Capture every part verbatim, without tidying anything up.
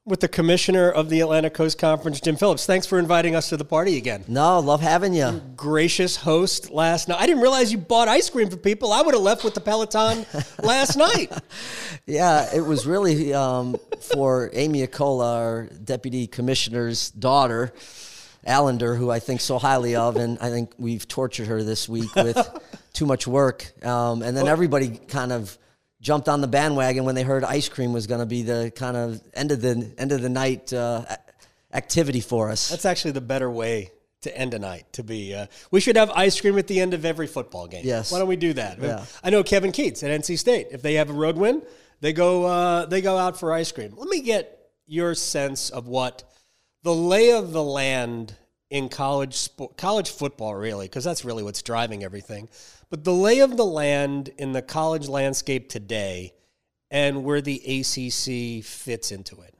with the commissioner of the Atlantic Coast Conference, Jim Phillips. Thanks for inviting us to the party again. No, love having you. Gracious host last night. I didn't realize you bought ice cream for people. I would have left with the Peloton last night. Yeah, it was really um, for Amy Acola, our deputy commissioner's daughter, Allender, who I think so highly of, and I think we've tortured her this week with too much work. Um, and then everybody kind of jumped on the bandwagon when they heard ice cream was going to be the kind of end of the end of the night uh, activity for us. That's actually the better way to end a night. To be, uh, we should have ice cream at the end of every football game. Yes. Why don't we do that? Yeah. I know Kevin Keats at N C State. If they have a road win, they go uh, they go out for ice cream. Let me get your sense of what the lay of the land in college sport, college football, really, because that's really what's driving everything. But the lay of the land in the college landscape today and where the A C C fits into it.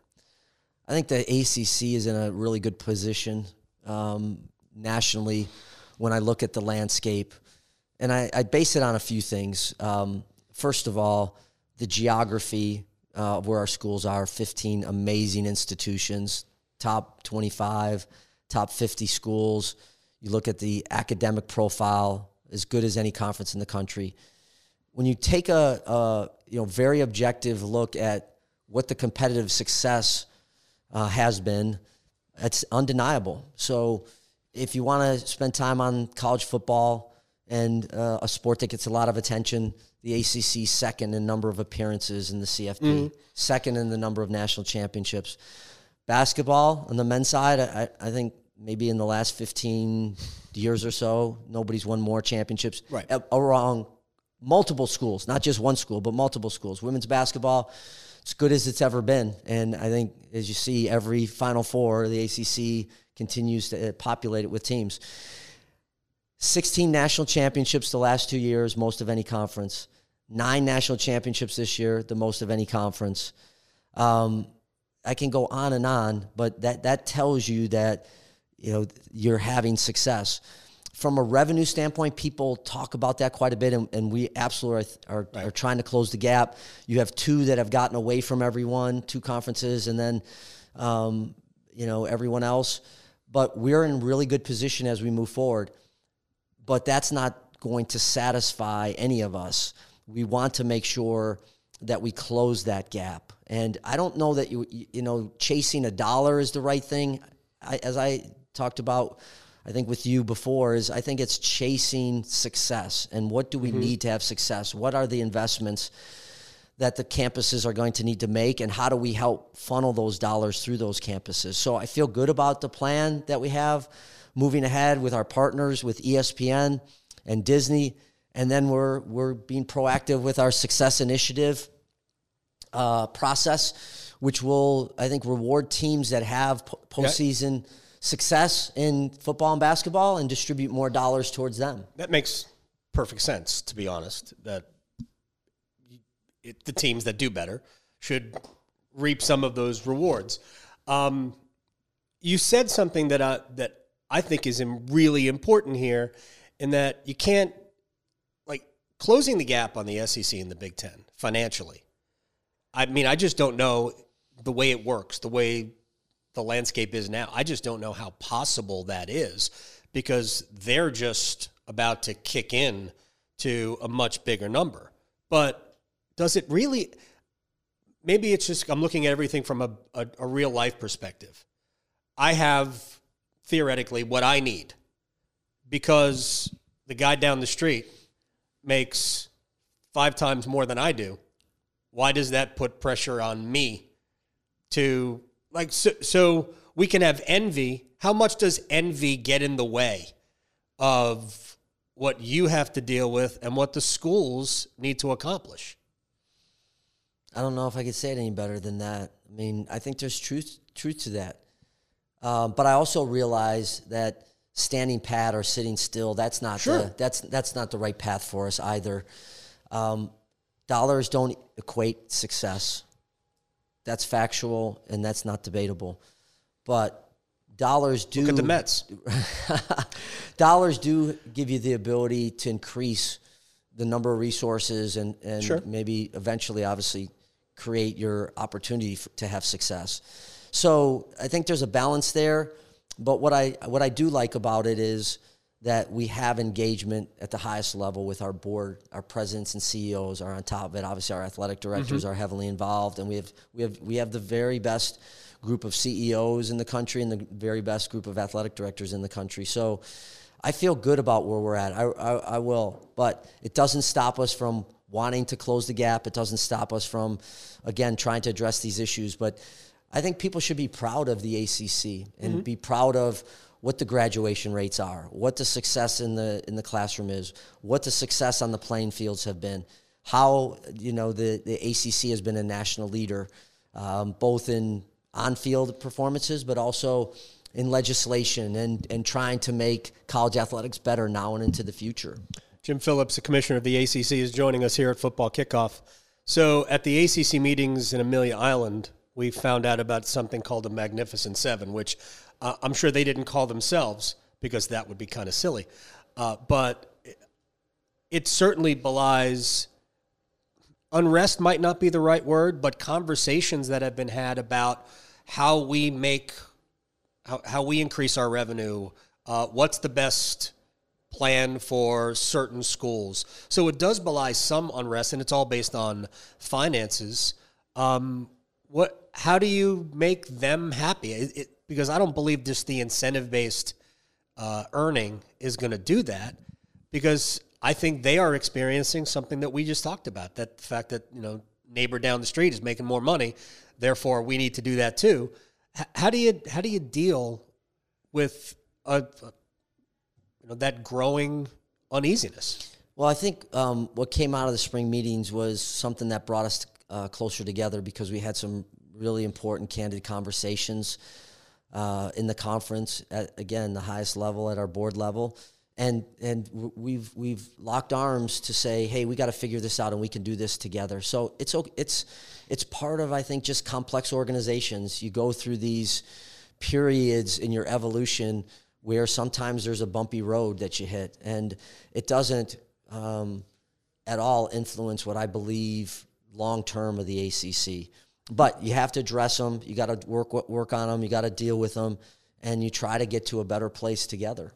I think the A C C is in a really good position um, nationally when I look at the landscape. And I, I base it on a few things. Um, first of all, the geography uh, of where our schools are, fifteen amazing institutions, top twenty-five, top fifty schools. You look at the academic profile, as good as any conference in the country. When you take a, a you know very objective look at what the competitive success uh, has been, it's undeniable. So if you want to spend time on college football and uh, a sport that gets a lot of attention, the A C C second in number of appearances in the C F P, mm-hmm. second in the number of national championships. Basketball on the men's side, I, I think maybe in the last fifteen years or so, nobody's won more championships right. around multiple schools, not just one school, but multiple schools. Women's basketball, it's good as it's ever been. And I think, as you see, every Final Four, the A C C continues to populate it with teams. sixteen national championships the last two years, most of any conference. Nine national championships this year, the most of any conference. Um, I can go on and on, but that, that tells you that, you know, you're having success. From a revenue standpoint, people talk about that quite a bit, and, and we absolutely are, are, right. are trying to close the gap. You have two that have gotten away from everyone, two conferences, and then, um, you know, everyone else. But we're in really good position as we move forward. But that's not going to satisfy any of us. We want to make sure that we close that gap. And I don't know that, you you know, chasing a dollar is the right thing. I, as I talked about, I think with you before, is I think it's chasing success. And what do we mm-hmm. need to have success? What are the investments that the campuses are going to need to make, and how do we help funnel those dollars through those campuses? So I feel good about the plan that we have moving ahead with our partners, with E S P N and Disney. And then we're we're being proactive with our success initiative uh, process, which will, I think, reward teams that have po- postseason yeah. success in football and basketball and distribute more dollars towards them. That makes perfect sense, to be honest, that it, the teams that do better should reap some of those rewards. Um, you said something that I, that I think is really important here, in that you can't, like, closing the gap on the S E C and the Big Ten financially. I mean, I just don't know the way it works, the way the landscape is now. I just don't know how possible that is, because they're just about to kick in to a much bigger number. But does it really, maybe it's just, I'm looking at everything from a, a, a real life perspective. I have theoretically what I need because the guy down the street makes five times more than I do. Why does that put pressure on me to, like, so, so we can have envy? How much does envy get in the way of what you have to deal with and what the schools need to accomplish? I don't know if I could say it any better than that. I mean, I think there's truth truth to that. Um, but I also realize that standing pat or sitting still, that's not sure. the that's that's not the right path for us either. Um, dollars don't equate success. That's factual, and that's not debatable. But dollars do... Look at the Mets. Dollars do give you the ability to increase the number of resources and, and sure. maybe eventually, obviously, create your opportunity for, to have success. So I think there's a balance there. But what I what I do like about it is that we have engagement at the highest level with our board. Our presidents and C E Os are on top of it. Obviously, our athletic directors mm-hmm. are heavily involved, and we have we have we have the very best group of C E Os in the country and the very best group of athletic directors in the country. So I feel good about where we're at. I, I, I will, but it doesn't stop us from wanting to close the gap. It doesn't stop us from, again, trying to address these issues. But I think people should be proud of the A C C and mm-hmm. be proud of what the graduation rates are, what the success in the in the classroom is, what the success on the playing fields have been, how you know the, the A C C has been a national leader, um, both in on-field performances, but also in legislation and, and trying to make college athletics better now and into the future. Jim Phillips, the commissioner of the A C C, is joining us here at Football Kickoff. So at the A C C meetings in Amelia Island, we found out about something called the Magnificent Seven, which uh, I'm sure they didn't call themselves because that would be kind of silly. Uh, but it certainly belies, unrest might not be the right word, but conversations that have been had about how we make, how, how we increase our revenue, uh, what's the best plan for certain schools. So it does belie some unrest, and it's all based on finances. Um, what? How do you make them happy? It, it, because I don't believe just the incentive-based uh, earning is going to do that, because I think they are experiencing something that we just talked about, that the fact that, you know, neighbor down the street is making more money, therefore we need to do that too. H- how do you how do you deal with a, a you know that growing uneasiness? Well, I think um, what came out of the spring meetings was something that brought us uh, closer together, because we had some really important, candid conversations uh, in the conference at, again, the highest level, at our board level. And and we've we've locked arms to say, hey, we got to figure this out, and we can do this together. So it's it's it's part of, I think, just complex organizations. You go through these periods in your evolution where sometimes there's a bumpy road that you hit, and it doesn't um, at all influence what I believe long term of the A C C. But you have to address them. You got to work work on them. You got to deal with them, and you try to get to a better place together.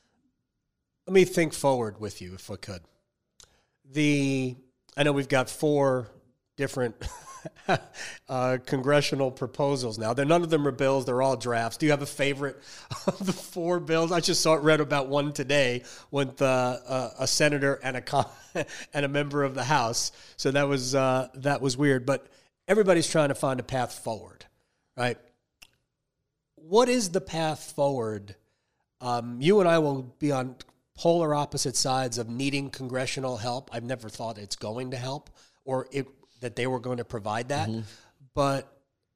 Let me think forward with you, if I could. The I know we've got four different uh, congressional proposals now. They're, none of them are bills. They're all drafts. Do you have a favorite of the four bills? I just saw read about one today with uh, uh, a senator and a con- and a member of the House. So that was uh, that was weird. But everybody's trying to find a path forward, right? What is the path forward? Um, you and I will be on polar opposite sides of needing congressional help. I've never thought it's going to help, or it, that they were going to provide that. Mm-hmm. But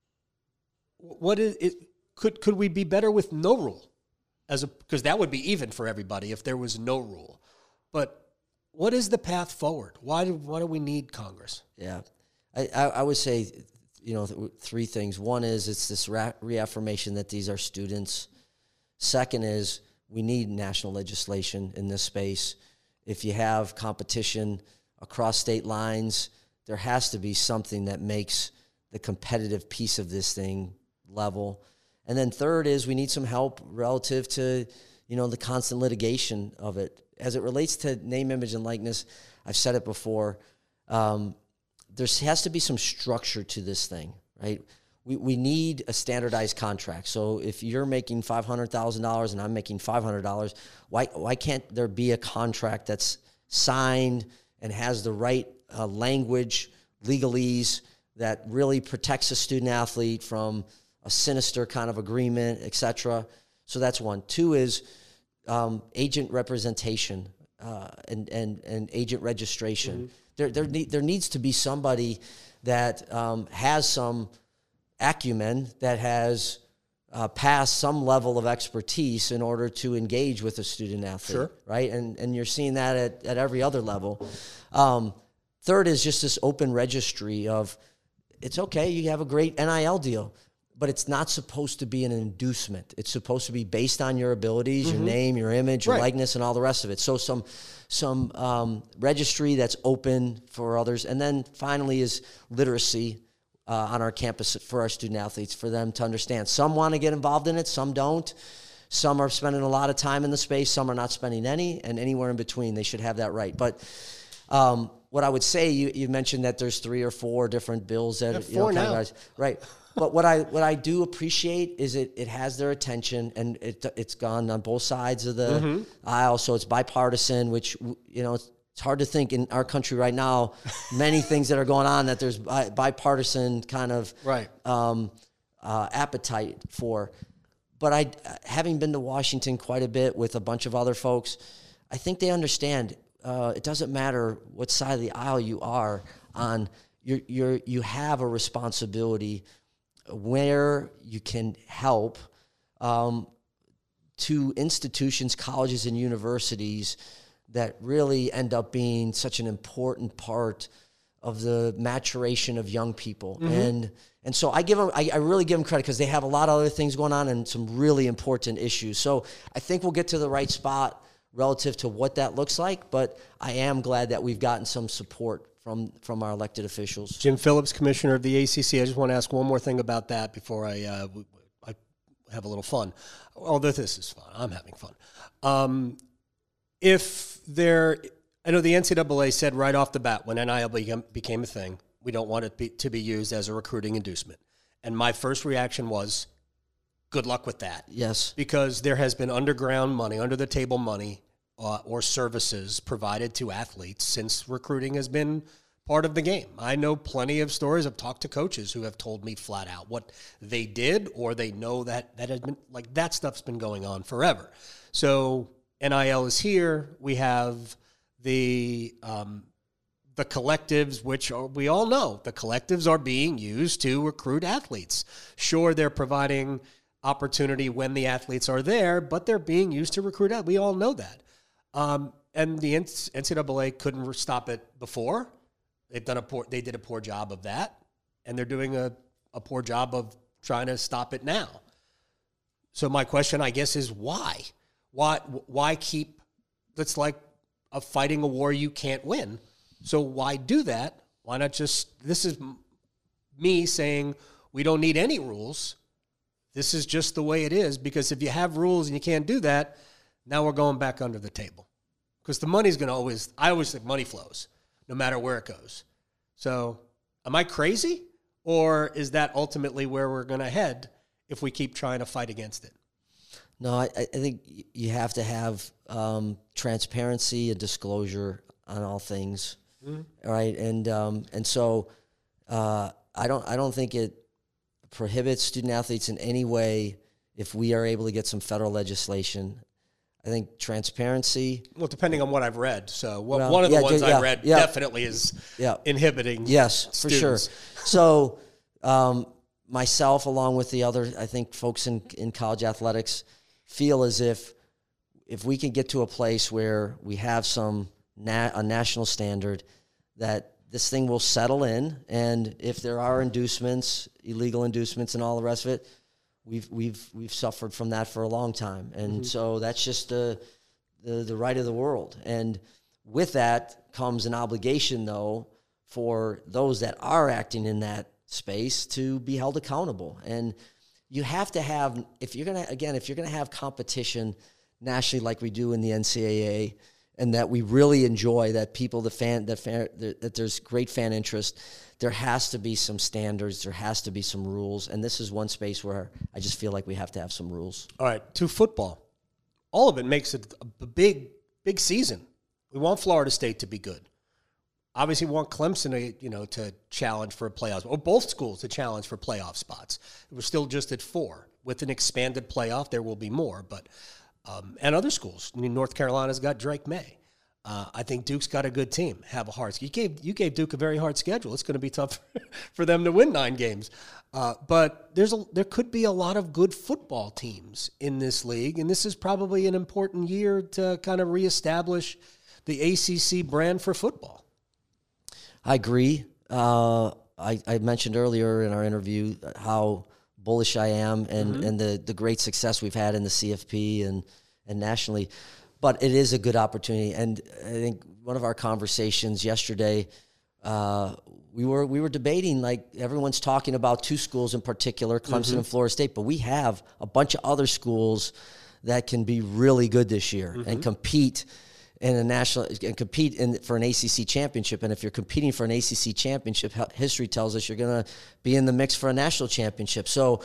what is it? Could could we be better with no rule, as a because that would be even for everybody if there was no rule. But what is the path forward? Why do why do we need Congress? Yeah, I I, I would say, you know, th- three things. One is it's this ra- reaffirmation that these are students. Second is we need national legislation in this space. If you have competition across state lines, there has to be something that makes the competitive piece of this thing level. And then third is we need some help relative to, you know, the constant litigation of it. As it relates to name, image, and likeness, I've said it before, um, there has to be some structure to this thing, right? We we need a standardized contract. So if you're making five hundred thousand dollars and I'm making five hundred dollars, why why can't there be a contract that's signed and has the right uh, language, legalese, that really protects a student athlete from a sinister kind of agreement, et cetera? So that's one. Two is um, agent representation uh, and, and, and agent registration. Mm-hmm. There there, ne- there needs to be somebody that um, has some acumen, that has uh, passed some level of expertise in order to engage with a student athlete, sure. right? And and you're seeing that at, at every other level. Um, third is just this open registry of, it's okay, you have a great N I L deal, but it's not supposed to be an inducement. It's supposed to be based on your abilities, mm-hmm. your name, your image, your right. likeness, and all the rest of it. So some some um, registry that's open for others. And then finally is literacy. uh, on our campus for our student athletes, for them to understand. Some want to get involved in it, some don't. Some are spending a lot of time in the space, some are not spending any, and anywhere in between, they should have that right. But um, what I would say, you, you mentioned that there's three or four different bills that yeah, you know, four now. kind of, right. But what I what I do appreciate is it it has their attention, and it it's gone on both sides of the mm-hmm. aisle, so it's bipartisan. Which you know it's, it's hard to think in our country right now, many things that are going on that there's bi- bipartisan kind of right um, uh, appetite for. But I, having been to Washington quite a bit with a bunch of other folks, I think they understand. Uh, it doesn't matter what side of the aisle you are on. You're you're you have a responsibility where you can help um, to institutions, colleges, and universities that really end up being such an important part of the maturation of young people. Mm-hmm. And and so I give them, I, I really give them credit because they have a lot of other things going on and some really important issues. So I think we'll get to the right spot relative to what that looks like, but I am glad that we've gotten some support from from our elected officials. Jim Phillips, Commissioner of the A C C. I just want to ask one more thing about that before I uh, I have a little fun. Although this is fun, I'm having fun. Um, if there, I know the N C double A said right off the bat when N I L became, became a thing, we don't want it be, to be used as a recruiting inducement. And my first reaction was, good luck with that. Yes. Because there has been underground money, under the table money, uh, or services provided to athletes since recruiting has been part of the game. I know plenty of stories. I've talked to coaches who have told me flat out what they did, or they know that that has been, like, that stuff's been going on forever. So N I L is here. We have the um, the collectives, which are, we all know, the collectives are being used to recruit athletes. Sure, they're providing opportunity when the athletes are there, but they're being used to recruit out. We all know that. Um, and the N C double A couldn't stop it before. They've done a poor, they did a poor job of that, and they're doing a, a poor job of trying to stop it now. So my question, I guess, is why? Why why keep, that's like a fighting a war you can't win. So why do that? Why not just, this is me saying we don't need any rules. This is just the way it is, because if you have rules and you can't do that, now we're going back under the table. Because the money's going to always, I always think money flows, no matter where it goes. So am I crazy? Or is that ultimately where we're going to head if we keep trying to fight against it? No, I, I think you have to have um, transparency and disclosure on all things, mm-hmm. right? And um, and so uh, I don't I don't think it prohibits student athletes in any way if we are able to get some federal legislation. I think transparency. Well, depending on what I've read. So one, well, one of the yeah, ones yeah, I read yeah. definitely is yeah. inhibiting. Yes, students. for sure. So um, myself, along with the other, I think folks in, in college athletics feel as if if we can get to a place where we have some na- a national standard, that this thing will settle in, and if there are inducements, illegal inducements, and all the rest of it, we've we've we've suffered from that for a long time, and mm-hmm. so that's just the, the the right of the world. And with that comes an obligation, though, for those that are acting in that space to be held accountable. And you have to have, if you're gonna again, if you're gonna have competition nationally like we do in the N C double A, and that we really enjoy, that people, the fan, that fan, that there's great fan interest, there has to be some standards, there has to be some rules, and this is one space where I just feel like we have to have some rules. All right, to football. All of it makes it a big, big season. We want Florida State to be good. Obviously, we want Clemson to, you know, to challenge for a playoff, or both schools to challenge for playoff spots. We're still just at four. With an expanded playoff, there will be more, but um, and other schools. I mean, North Carolina's got Drake May. Uh, I think Duke's got a good team. Have a hard. You gave you gave Duke a very hard schedule. It's going to be tough for them to win nine games. Uh, but there's a there could be a lot of good football teams in this league, and this is probably an important year to kind of reestablish the A C C brand for football. I agree. Uh, I, I mentioned earlier in our interview how bullish I am, and, mm-hmm. and the, the great success we've had in the C F P and, and nationally. But it is a good opportunity. And I think one of our conversations yesterday uh, we were we were debating, like everyone's talking about two schools in particular, Clemson mm-hmm. and Florida State, but we have a bunch of other schools that can be really good this year mm-hmm. and compete in a national and compete in for an A C C championship. And if you're competing for an A C C championship, history tells us you're going to be in the mix for a national championship. So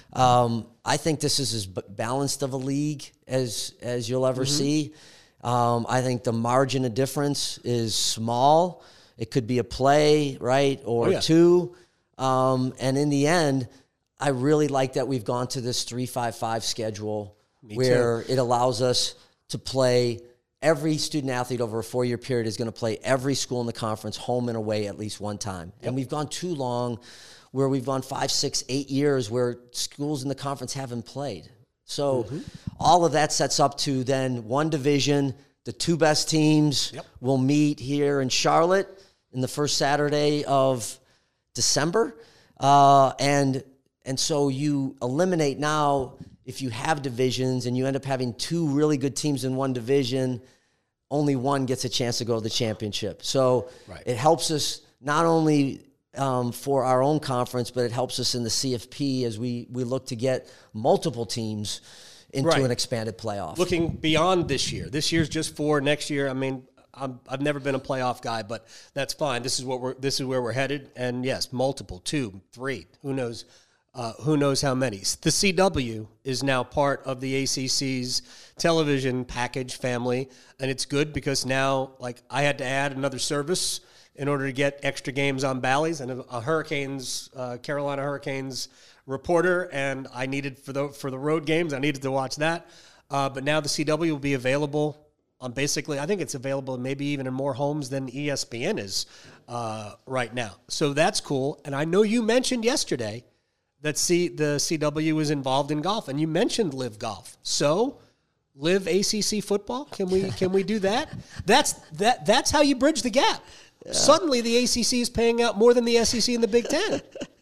um, I think this is as balanced of a league as as you'll ever mm-hmm. see. Um, I think the margin of difference is small. It could be a play, right, or oh, yeah. two. Um, and in the end, I really like that we've gone to this three five five schedule Me where too. It allows us to play every student athlete over a four-year period is going to play every school in the conference home and away at least one time. Yep. And we've gone too long where we've gone five, six, eight years where schools in the conference haven't played. So mm-hmm. all of that sets up to then one division, the two best teams yep. will meet here in Charlotte in the first Saturday of December. Uh, and and so you eliminate now, if you have divisions and you end up having two really good teams in one division, only one gets a chance to go to the championship. So right. it helps us not only um, for our own conference, but it helps us in the C F P as we, we look to get multiple teams into right. an expanded playoff. Looking beyond this year. This year's just for next year. I mean, I'm, I've never been a playoff guy, but that's fine. This is what we're. This is where we're headed. And yes, multiple, two, three, who knows, uh, who knows how many. The C W is now part of the A C C's television package family, and it's good because now, like, I had to add another service in order to get extra games on Bally's and a, a Hurricanes, uh, Carolina Hurricanes reporter, and I needed for the for the road games, I needed to watch that. Uh, but now the C W will be available. On basically, I think it's available maybe even in more homes than E S P N is uh, right now. So that's cool. And I know you mentioned yesterday that C, the C W is involved in golf, and you mentioned Live Golf. So Live A C C football. Can we can we do that? That's that. That's how you bridge the gap. Yeah. Suddenly, the A C C is paying out more than the S E C and the Big Ten.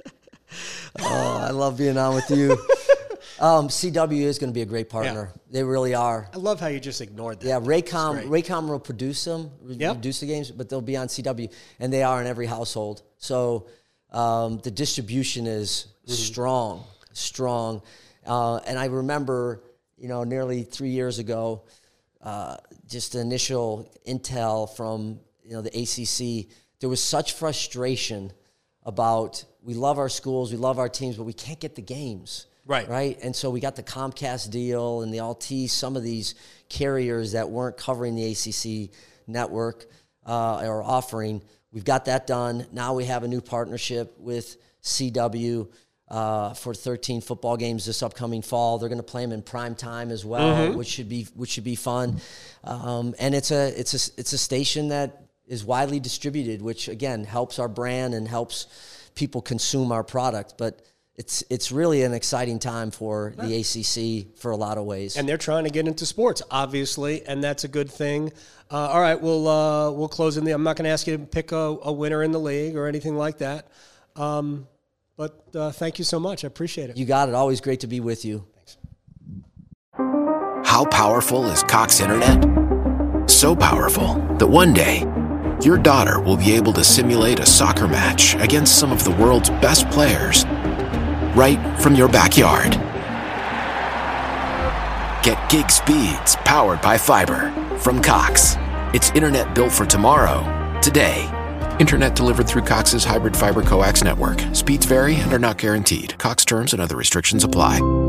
Oh, I love being on with you. Um, C W is going to be a great partner. Yeah. They really are. I love how you just ignored that. Yeah, Raycom Raycom will produce them, yep. produce the games, but they'll be on C W, and they are in every household. So um, the distribution is mm-hmm. strong, strong. Uh, and I remember, you know, nearly three years ago, uh, just the initial intel from, you know, the A C C, there was such frustration about we love our schools, we love our teams, but we can't get the games. Right. Right. And so we got the Comcast deal and the Altice, some of these carriers that weren't covering the A C C network uh, or offering. We've got that done. Now we have a new partnership with C W uh, for thirteen football games this upcoming fall. They're going to play them in prime time as well, mm-hmm. which should be which should be fun. Um, and it's a it's a it's a station that is widely distributed, which again helps our brand and helps people consume our product. But It's it's really an exciting time for the A C C for a lot of ways, and they're trying to get into sports, obviously, and that's a good thing. Uh, all right, we'll uh, we'll close in the. I'm not going to ask you to pick a, a winner in the league or anything like that, um, but uh, thank you so much. I appreciate it. You got it. Always great to be with you. Thanks. How powerful is Cox Internet? So powerful that one day your daughter will be able to simulate a soccer match against some of the world's best players right from your backyard. Get gig speeds powered by fiber from Cox. It's internet built for tomorrow, today. Internet delivered through Cox's hybrid fiber coax network. Speeds vary and are not guaranteed. Cox terms and other restrictions apply.